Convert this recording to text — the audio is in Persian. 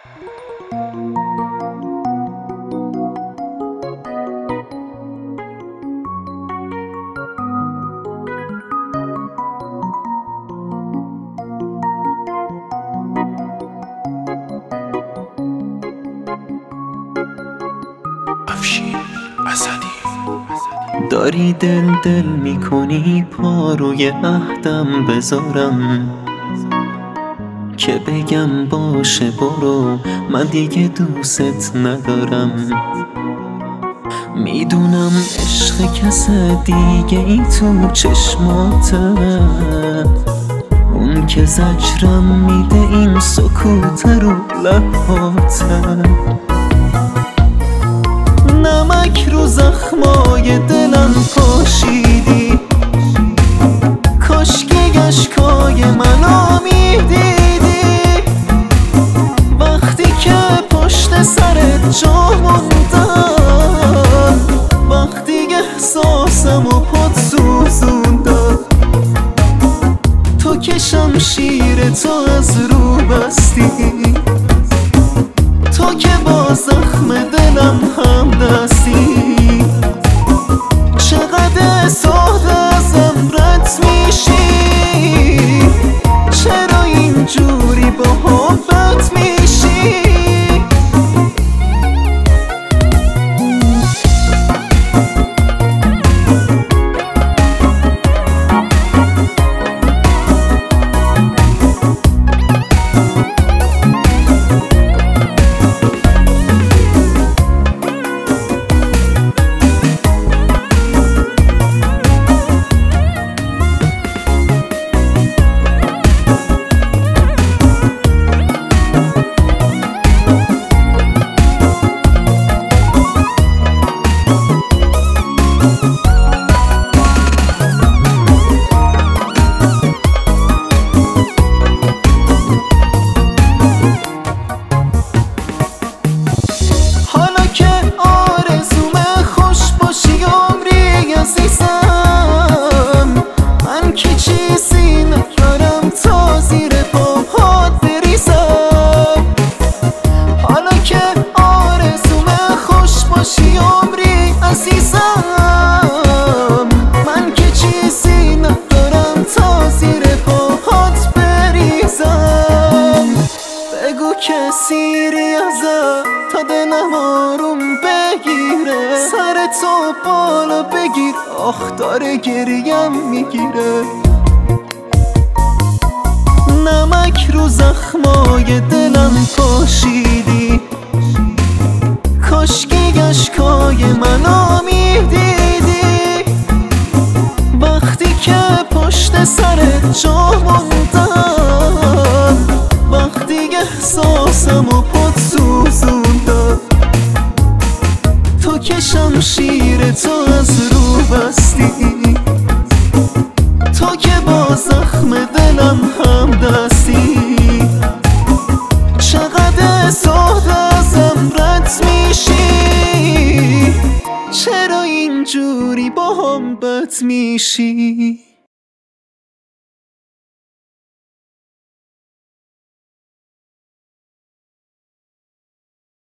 داری دل میکنی پا روی عهدم بذارم که بگم باشه برو من دیگه دوست ندارم. میدونم عشق کس دیگه ای تو چشماته، اون که زجرم میده این سکوت رو لباته. نمک رو زخمای دلم پاشیدی، کاشکی اشکای منو میدیدی وقتی که پشت سرت جا موندم، وقتی احساسم و پات سوزوندم. تو که شمشیر تو از رو بستی، تو که با زخم دلم هم دستی. چقدر ساده ازم رد میشی، چرا اینجوری با حبت میشی؟ من که چیزی ندارم تا زیر پاهات بریزم. بگو که سیری ازم تا دلم آروم بگیره، سر تو بالا بگیر آخ داره گریم میگیره. نمک رو زخمای دلم پاشیدی، کاشکی اشکای منو میدیدی وقتی که پشت سرت جا موندم، وقتی احساسم و پات سوزوندم. تو که شمشیر تو از رو بستی، تو که با زخم دلم هم دستی. چقدر ساده ازم رد میشی، چرا اینجوری با هم بد میشی؟